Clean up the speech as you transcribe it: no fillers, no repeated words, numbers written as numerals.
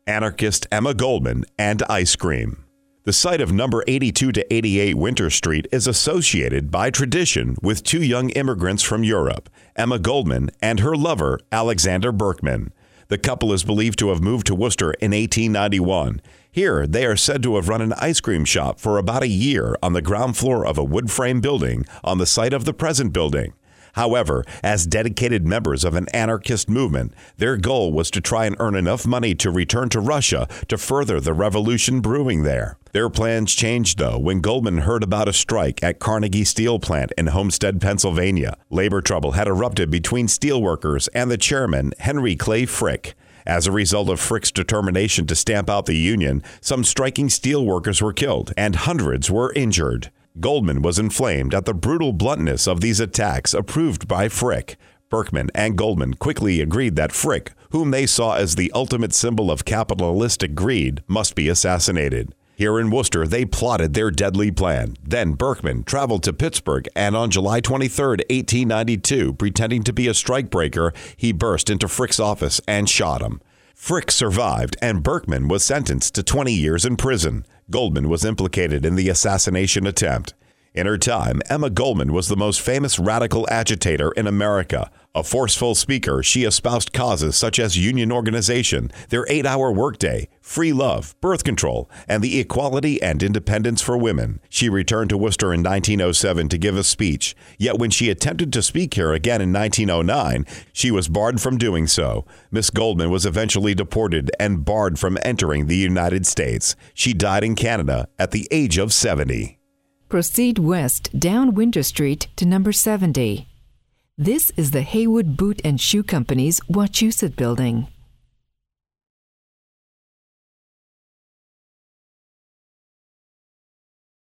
Anarchist Emma Goldman, and ice cream. The site of number 82 to 88 Winter Street is associated by tradition with two young immigrants from Europe, Emma Goldman and her lover, Alexander Berkman. The couple is believed to have moved to Worcester in 1891. Here, they are said to have run an ice cream shop for about a year on the ground floor of a wood frame building on the site of the present building. However, as dedicated members of an anarchist movement, their goal was to try and earn enough money to return to Russia to further the revolution brewing there. Their plans changed, though, when Goldman heard about a strike at Carnegie Steel Plant in Homestead, Pennsylvania. Labor trouble had erupted between steelworkers and the chairman, Henry Clay Frick. As a result of Frick's determination to stamp out the union, some striking steelworkers were killed and hundreds were injured. Goldman was inflamed at the brutal bluntness of these attacks approved by Frick. Berkman and Goldman quickly agreed that Frick, whom they saw as the ultimate symbol of capitalistic greed, must be assassinated. Here in Worcester, they plotted their deadly plan. Then Berkman traveled to Pittsburgh, and on July 23, 1892, pretending to be a strikebreaker, he burst into Frick's office and shot him. Frick survived, and Berkman was sentenced to 20 years in prison. Goldman was implicated in the assassination attempt. In her time, Emma Goldman was the most famous radical agitator in America. A forceful speaker, she espoused causes such as union organization, their 8-hour workday, free love, birth control, and the equality and independence for women. She returned to Worcester in 1907 to give a speech, yet when she attempted to speak here again in 1909, she was barred from doing so. Miss Goldman was eventually deported and barred from entering the United States. She died in Canada at the age of 70. Proceed west down Winter Street to number 70. This is the Haywood Boot and Shoe Company's Wachusett Building.